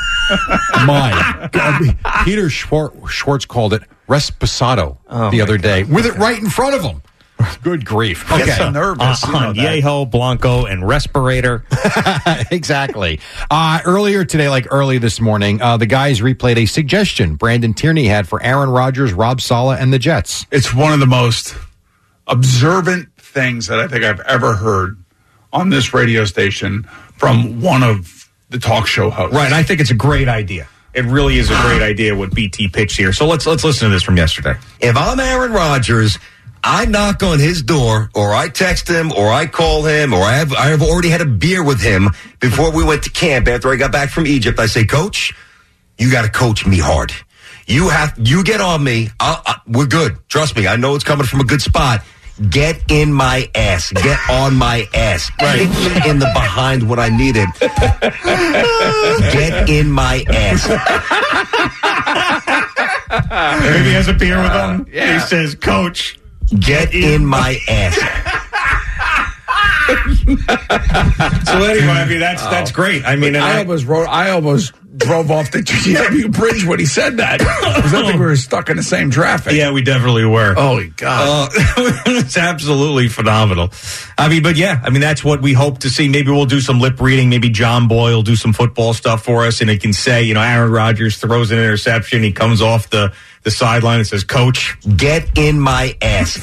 My God. Peter Schwartz called it Reposado the other day with it right in front of him. Good grief. I get so nervous. Añejo, Blanco, and Respirator. Exactly. Earlier today, early this morning, the guys replayed a suggestion Brandon Tierney had for Aaron Rodgers, Rob Saleh, and the Jets. It's one of the most observant things that I think I've ever heard on this radio station from one of the talk show hosts. Right. I think it's a great idea. It really is a great idea what BT pitched here. So let's listen to this from yesterday. If I'm Aaron Rodgers, I knock on his door, or I text him, or I call him, or I have already had a beer with him before we went to camp after I got back from Egypt. I say, Coach, you got to coach me hard. You get on me. We're good. Trust me. I know it's coming from a good spot. Get in my ass. Get on my ass. Kick me in the behind when I need it. Get in my ass. Maybe he has a beer with him. He says, Coach, get in my ass. So anyway, I mean, that's great. I mean, I almost drove off the GW Bridge when he said that. Because I think we were stuck in the same traffic. Yeah, we definitely were. Holy God. It's absolutely phenomenal. I mean, but yeah, I mean, that's what we hope to see. Maybe we'll do some lip reading. Maybe John Boyle will do some football stuff for us, and it can say, you know, Aaron Rodgers throws an interception. He comes off the sideline and says, Coach, get in my ass.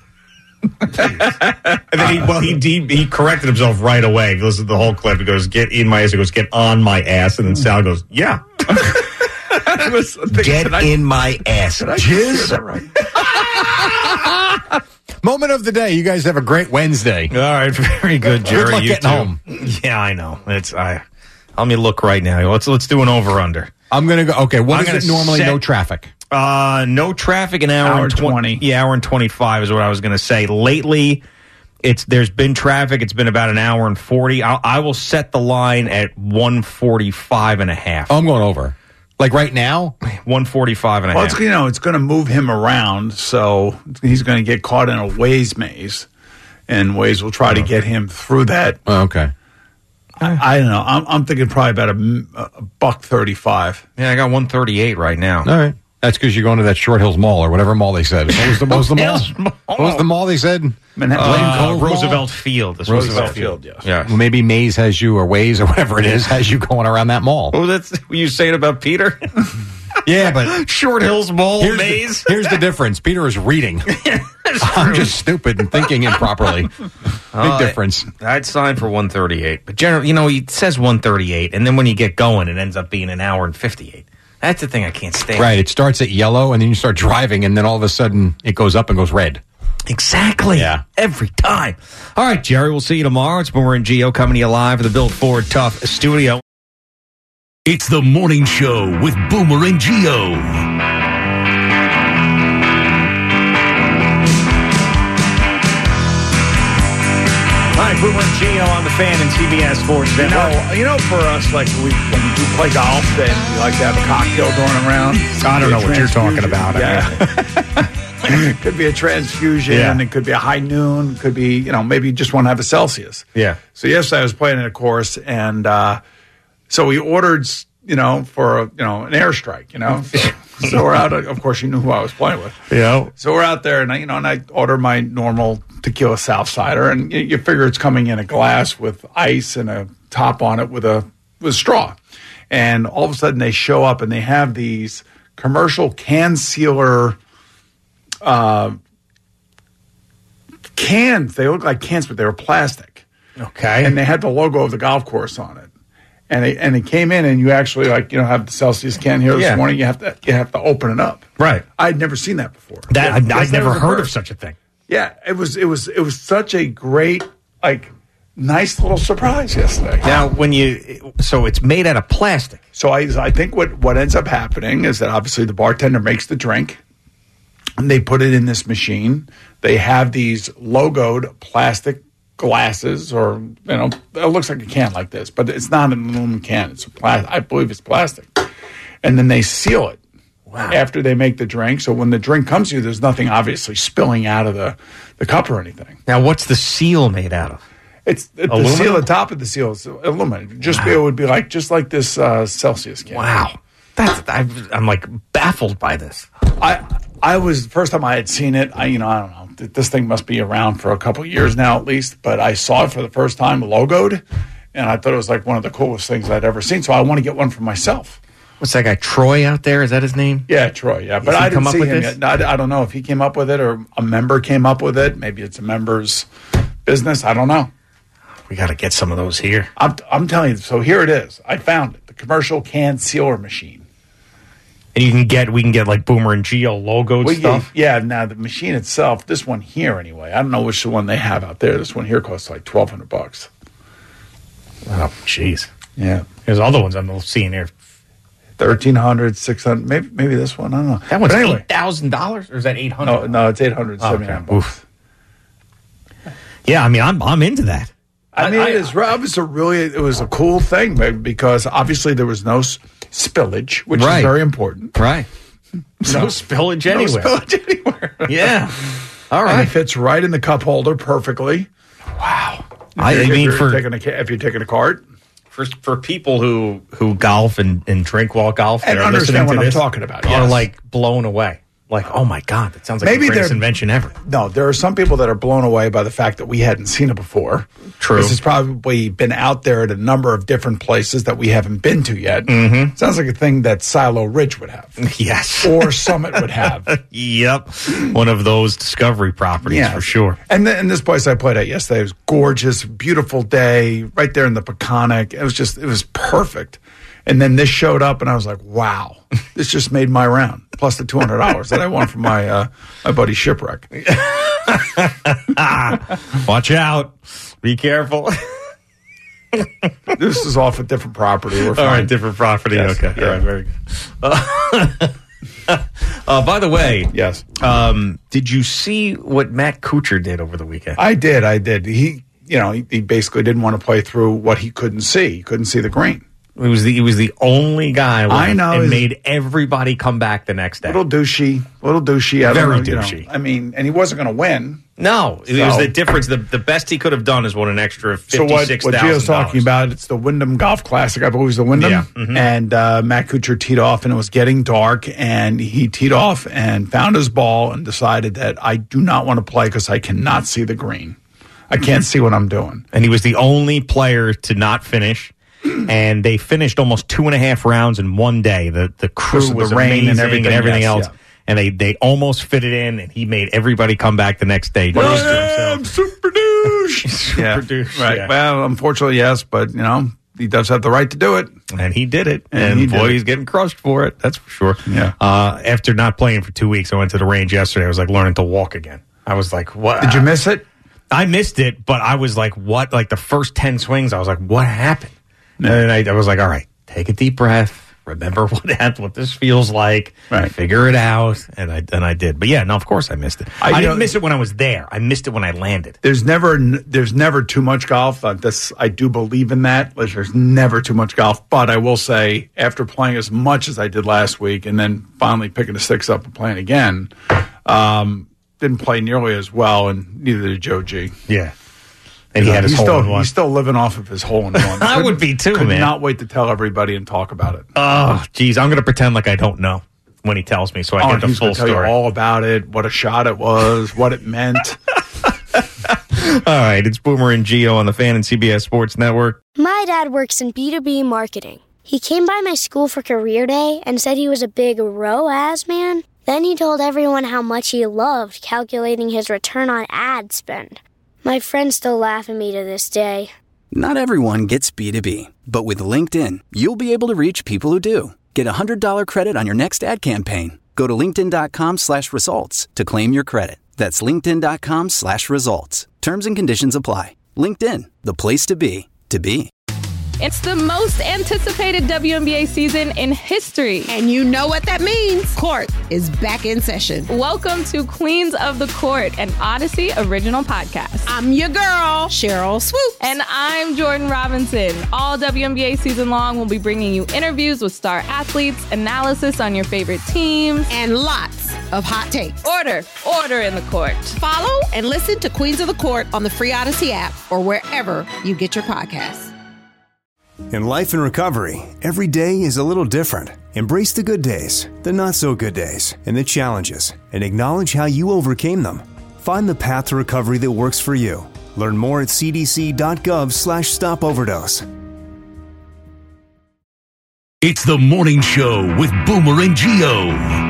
And then he corrected himself right away. If you listen to the whole clip, he goes, get in my ass. He goes, get on my ass. And then Sal goes, yeah. Get in my ass. Jizz. Moment of the day. You guys have a great Wednesday. All right. Very good, Jerry. Good luck getting home. Yeah, I know. Let me look right now. Let's do an over-under. I'm going to go. Okay, what is it normally? No traffic. No traffic, an hour and 20. Yeah, hour and 25 is what I was going to say. Lately, there's been traffic. It's been about an hour and 40. I will set the line at 145 and a half. I'm going over. Like right now? 145 and a half. Well, it's going to move him around, so he's going to get caught in a Waze maze, and Waze will try to get him through that. Oh, okay. I don't know. I'm thinking probably about a $1.35. Yeah, I got 138 right now. All right. That's because you're going to that Short Hills Mall or whatever mall they said. What was the mall? What was the mall they said? Roosevelt Field. Roosevelt Field, yes. Yeah. Well, maybe Maze has you, or Waze, or whatever it is, has you going around that mall. Oh, that's what you saying about Peter? Yeah, but Short Hills Mall, Maze. Here's the difference. Peter is reading. I'm just stupid and thinking improperly. Big difference. I'd sign for 138. But generally, he says 138, and then when you get going, it ends up being an hour and 58. That's the thing I can't stand. Right. It starts at yellow, and then you start driving, and then all of a sudden it goes up and goes red. Exactly. Yeah. Every time. All right, Jerry, we'll see you tomorrow. It's Boomer and Gio coming to you live at the Built Ford Tough studio. It's the morning show with Boomer and Gio. Hi, Boomer and Gio on the Fan and CBS Sports Network. You know, for us, like when we do play golf, then we like to have a cocktail going around. I don't know what you're talking about. Yeah. It could be a transfusion. Yeah. It could be a high noon. It could be, maybe you just want to have a Celsius. Yeah. So yesterday I was playing in a course, and so we ordered, for an airstrike, So we're out. Of course, you knew who I was playing with. Yeah. So we're out there, and I order my normal tequila Southsider, and you figure it's coming in a glass with ice and a top on it with a straw. And all of a sudden, they show up, and they have these commercial can sealer cans. They look like cans, but they were plastic. Okay. And they had the logo of the golf course on it. And they came in, and you actually have the Celsius can here this morning. You have to open it up. Right. I'd never seen that before. I'd never heard of such a thing. Yeah, it was such a great, nice little surprise yesterday. Now, so it's made out of plastic. So I think what ends up happening is that obviously the bartender makes the drink, and they put it in this machine. They have these logoed plastic glasses, or it looks like a can like this, but it's not an aluminum can. It's I believe it's plastic, and then they seal it. Wow. After they make the drink, so when the drink comes to you, there's nothing obviously spilling out of the cup or anything. Now, what's the seal made out of? It's the seal. The top of the seal is aluminum. It would be just like this Celsius can. Wow, I'm baffled by this. I was the first time I had seen it. I don't know. This thing must be around for a couple of years now at least, but I saw it for the first time logoed, and I thought it was one of the coolest things I'd ever seen. So I want to get one for myself. What's that guy, Troy, out there? Is that his name? Yeah, Troy, yeah. But I didn't see him yet. I don't know if he came up with it or a member came up with it. Maybe it's a member's business. I don't know. We got to get some of those here. I'm telling you. So here it is. I found it. The commercial can sealer machine. And we can get like Boomer and Geo logoed stuff. Yeah, now the machine itself, this one here anyway, I don't know which one they have out there. This one here costs like $1,200. Oh, jeez. Yeah. There's other ones I'm seeing here. $1,300, $600, maybe this one. I don't know. That one's anyway, $8,000, or is that $800? No, it's $879. Oof. Yeah, I mean, I'm into that. I mean, it was a cool thing because obviously there was no spillage, which is very important. Right. No spillage anywhere. No spillage anywhere. Yeah. All right. And it fits right in the cup holder perfectly. Wow. If you're taking a cart. For people who golf and drink while golf and understand what I'm talking about, are like blown away. Like, oh my God, that sounds like the greatest invention ever. No, there are some people that are blown away by the fact that we hadn't seen it before. True. This has probably been out there at a number of different places that we haven't been to yet. Mm-hmm. Sounds like a thing that Silo Ridge would have. Yes. Or Summit would have. Yep. One of those discovery properties for sure. And this place I played at yesterday was gorgeous, beautiful day, right there in the Peconic. It was perfect. And then this showed up, and I was like, wow, this just made my round, plus the $200 that I won from my buddy Shipwreck. Watch out. Be careful. This is off a different property. We're fine. All right, different property. Yes. Okay. Yeah. All right, very good. By the way, yes. Did you see what Matt Kuchar did over the weekend? I did. He basically didn't want to play through what he couldn't see. He couldn't see the green. He was the only guy left, I know, and made everybody come back the next day. Little douchey. Very douchey. And he wasn't going to win. No, it was the difference. The best he could have done is won an extra $56,000. So what Gio's talking about, it's the Wyndham Golf Classic. I believe it was the Wyndham. Yeah. Mm-hmm. And Matt Kuchar teed off, and it was getting dark, and he teed off and found his ball and decided that I do not want to play because I cannot see the green. I can't see what I'm doing. And he was the only player to not finish. And they finished almost 2.5 rounds in one day. The crew was the rain amazing and everything else. Yeah. And they almost fit it in, and he made everybody come back the next day. Super douche. Super douche. Right. Yeah. Well, unfortunately, yes, but he does have the right to do it. And he did it. And he's getting crushed for it. That's for sure. Yeah. After not playing for 2 weeks, I went to the range yesterday. I was like learning to walk again. I was like, what? Did you miss it? I missed it, but I was like, what? Like the first 10 swings, I was like, what happened? And then I was like, all right, take a deep breath. Remember what this feels like. Right. Figure it out. And I did. But yeah, no, of course I missed it. I didn't miss it when I was there. I missed it when I landed. There's never too much golf. I do believe in that. There's never too much golf. But I will say, after playing as much as I did last week and then finally picking the sticks up and playing again, didn't play nearly as well, and neither did Joe G. Yeah. And he had his hole-in-one. He's still living off of his hole-in-one. I would be too, could man. Not wait to tell everybody and talk about it. Oh, geez. I'm going to pretend like I don't know when he tells me so I get the full tell story. You all about it, what a shot it was, what it meant. All right. It's Boomer and Geo on the Fan and CBS Sports Network. My dad works in B2B marketing. He came by my school for career day and said he was a big ROAS man. Then he told everyone how much he loved calculating his return on ad spend. My friends still laugh at me to this day. Not everyone gets B2B, but with LinkedIn, you'll be able to reach people who do. Get a $100 credit on your next ad campaign. Go to linkedin.com/results to claim your credit. That's linkedin.com/results. Terms and conditions apply. LinkedIn, the place to be, to be. It's the most anticipated WNBA season in history. And you know what that means. Court is back in session. Welcome to Queens of the Court, an Odyssey original podcast. I'm your girl, Cheryl Swoops. And I'm Jordan Robinson. All WNBA season long, we'll be bringing you interviews with star athletes, analysis on your favorite teams, and lots of hot takes. Order in the court. Follow and listen to Queens of the Court on the free Odyssey app or wherever you get your podcasts. In life and recovery, every day is a little different. Embrace the good days, the not so good days, and the challenges, and acknowledge how you overcame them. Find the path to recovery that works for you. Learn more at cdc.gov/stopoverdose. It's the morning show with Boomer and Geo.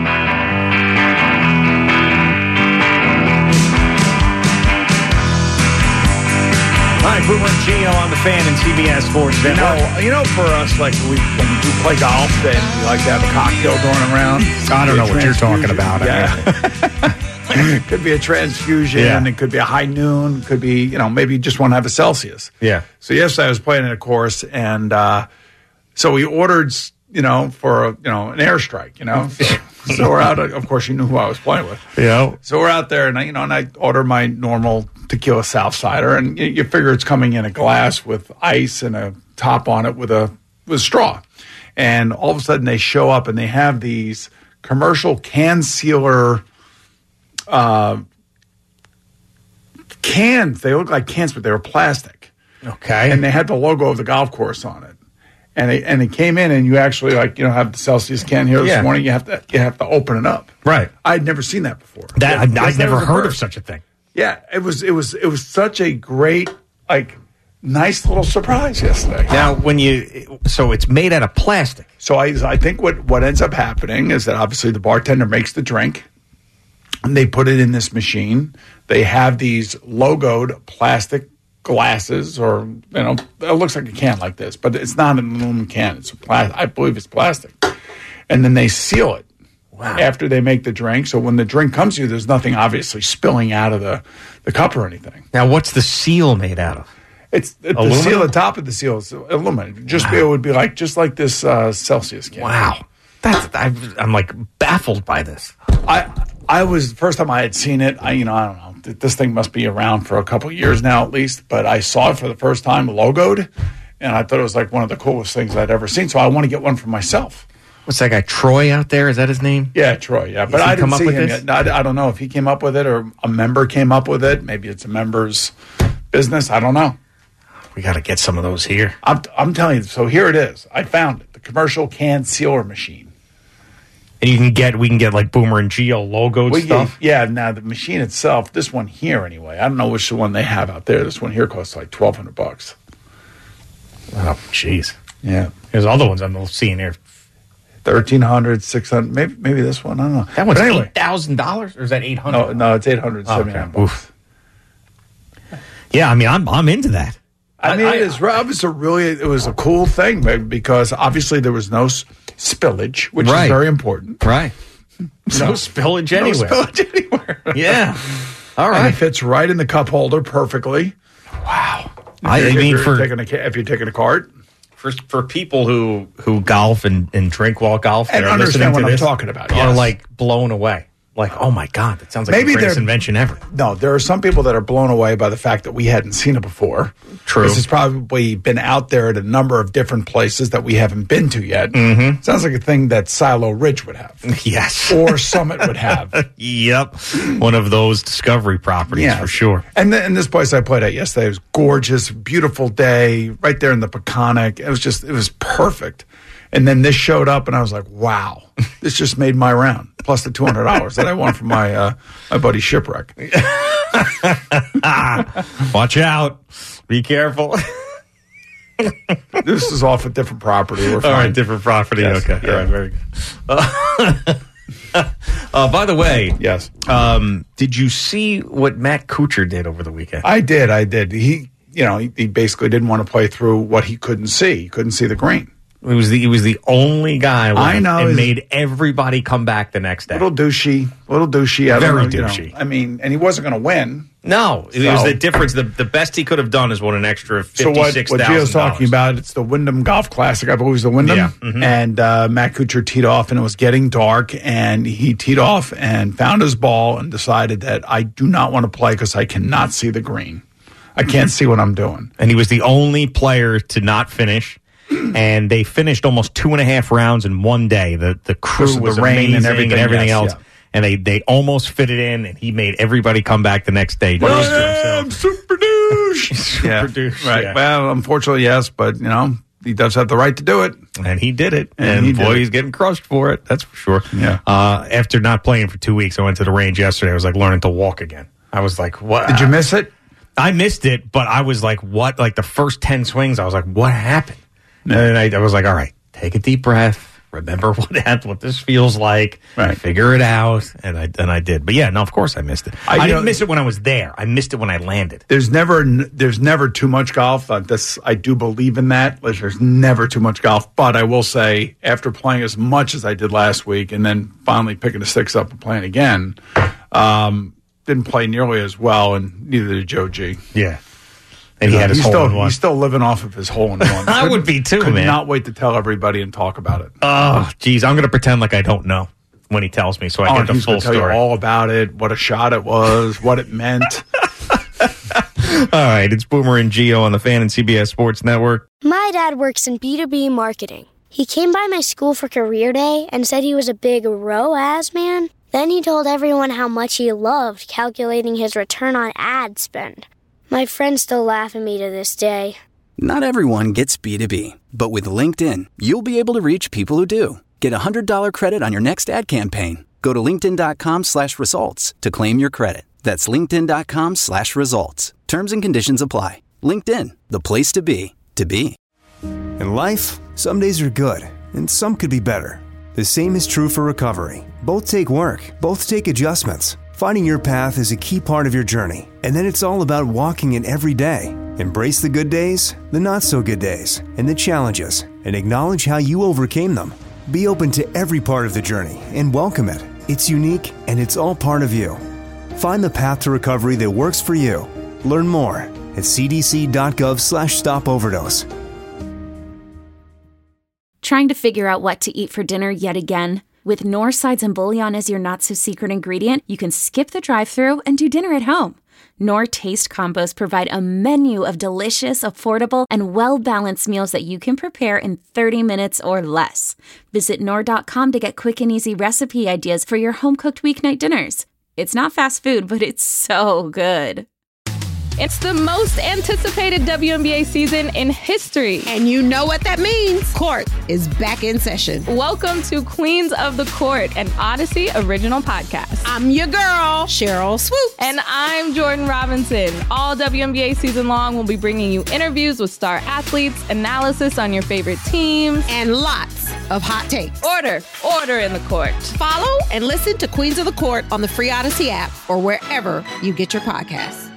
All right, Boomer and Gio on the Fan and CBS Sports Network. You know, for us, like when we do play golf, then we like to have a cocktail going around. I don't know what you're talking about. Yeah. It could be a transfusion. Yeah. It could be a high noon. It could be, maybe you just want to have a Celsius. Yeah. So yesterday I was playing in a course, and so we ordered, for an airstrike, So we're out. Of course, you knew who I was playing with. Yeah. So we're out there, and I order my normal tequila Southsider, and you figure it's coming in a glass with ice and a top on it with a straw. And all of a sudden, they show up, and they have these commercial can sealer cans. They look like cans, but they were plastic. Okay. And they had the logo of the golf course on it. And it came in, and you actually have the Celsius can here this morning. You have to open it up. Right. I'd never seen that before. I'd never heard of such a thing. Yeah, it was such a great, nice little surprise yesterday. Now, so it's made out of plastic. So I think what ends up happening is that obviously the bartender makes the drink, and they put it in this machine. They have these logoed plastic glasses, or it looks like a can like this, but it's not an aluminum can. It's I believe it's plastic, and then they seal it. Wow. After they make the drink, so when the drink comes to you, there's nothing obviously spilling out of the cup or anything. Now, what's the seal made out of? It's the seal. The top of the seal is aluminum. It would be just like this Celsius can. Wow, I'm baffled by this. I was the first time I had seen it. I don't know. This thing must be around for a couple of years now, at least. But I saw it for the first time logoed, and I thought it was one of the coolest things I'd ever seen. So I want to get one for myself. What's that guy, Troy, out there? Is that his name? Yeah, Troy, yeah. But I didn't see him yet. No, I don't know if he came up with it or a member came up with it. Maybe it's a member's business. I don't know. We got to get some of those here. I'm telling you. So here it is. I found it. The commercial can sealer machine. And we can get Boomer and Gio logoed stuff? Yeah, now the machine itself, this one here anyway, I don't know which one they have out there. This one here costs $1,200. Oh, jeez. Yeah. There's other ones I'm seeing here. $1,300, $600, maybe this one. I don't know. That one's $8,000, or is that $800? No, it's $879. Oof. Yeah, I mean, I'm into that. It was a cool thing because obviously there was no spillage, which is very important. Right. No spillage anywhere. No spillage anywhere. Yeah. All right. And it fits right in the cup holder perfectly. Wow. If you're taking a cart. For people who golf and drink while golf and understand what I'm talking about, are blown away. Oh my God, that sounds like the greatest invention ever. No, there are some people that are blown away by the fact that we hadn't seen it before. True. This has probably been out there at a number of different places that we haven't been to yet. Mm-hmm. Sounds like a thing that Silo Ridge would have. Yes. Or Summit would have. Yep. One of those discovery properties for sure. And this place I played at yesterday, it was gorgeous, beautiful day, right there in the Peconic. It was perfect. And then this showed up, and I was like, wow, this just made my round, plus the $200 that I won from my buddy Shipwreck. Watch out. Be careful. This is off a different property. We're fine. All right, different property. Yes. Okay. Yeah. All right, very good. By the way, yes. Did you see what Matt Kuchar did over the weekend? I did. He basically didn't want to play through what he couldn't see. He couldn't see the green. He was the only guy I know, and made everybody come back the next day. Little douchey. Very douchey. And he wasn't going to win. No, it was the difference. The best he could have done is won an extra $56,000. So what Gio's talking about, it's the Wyndham Golf Classic. I believe it was the Wyndham. Yeah. Mm-hmm. And Matt Kuchar teed off, and it was getting dark, and he teed off and found his ball and decided that I do not want to play because I cannot see the green. I can't see what I'm doing. And he was the only player to not finish. And they finished almost 2.5 rounds in one day. The crew was rain amazing and everything else. Yeah. And they almost fit it in, and he made everybody come back the next day. Super douche. Super douche. Right. Yeah. Well, unfortunately, yes, but, he does have the right to do it. And he did it. And he's getting crushed for it. That's for sure. Yeah. After not playing for 2 weeks, I went to the range yesterday. I was learning to walk again. I was like, what? Did you miss it? I missed it, but I was like, what? The first 10 swings, I was like, what happened? And I was like, all right, take a deep breath, remember what this feels like, figure it out, and I did. But yeah, no, of course I missed it. I didn't miss it when I was there. I missed it when I landed. There's never too much golf. I do believe in that. There's never too much golf. But I will say, after playing as much as I did last week, and then finally picking the sticks up and playing again, didn't play nearly as well, and neither did Joe G. Yeah. And he had his hole-in-one. He's still living off of his hole-in-one. I would be too, man. Could not wait to tell everybody and talk about it. Oh, geez. I'm going to pretend like I don't know when he tells me, so I get the full story. Tell you all about it, what a shot it was, what it meant. All right, it's Boomer and Gio on the Fan and CBS Sports Network. My dad works in B2B marketing. He came by my school for career day and said he was a big ROAS man. Then he told everyone how much he loved calculating his return on ad spend. My friends still laugh at me to this day. Not everyone gets B2B, but with LinkedIn, you'll be able to reach people who do. Get a $100 credit on your next ad campaign. Go to linkedin.com/results to claim your credit. That's linkedin.com/results. Terms and conditions apply. LinkedIn, the place to be, to be. In life, some days are good, and some could be better. The same is true for recovery. Both take work, both take adjustments. Finding your path is a key part of your journey, and then it's all about walking it every day. Embrace the good days, the not-so-good days, and the challenges, and acknowledge how you overcame them. Be open to every part of the journey and welcome it. It's unique, and it's all part of you. Find the path to recovery that works for you. Learn more at cdc.gov/stopoverdose. Trying to figure out what to eat for dinner yet again? With Knorr sides and bouillon as your not-so-secret ingredient, you can skip the drive-thru and do dinner at home. Knorr Taste Combos provide a menu of delicious, affordable, and well-balanced meals that you can prepare in 30 minutes or less. Visit Knorr.com to get quick and easy recipe ideas for your home-cooked weeknight dinners. It's not fast food, but it's so good. It's the most anticipated WNBA season in history. And you know what that means. Court is back in session. Welcome to Queens of the Court, an Odyssey original podcast. I'm your girl, Cheryl Swoops. And I'm Jordan Robinson. All WNBA season long, we'll be bringing you interviews with star athletes, analysis on your favorite teams, and lots of hot takes. Order in the court. Follow and listen to Queens of the Court on the free Odyssey app or wherever you get your podcasts.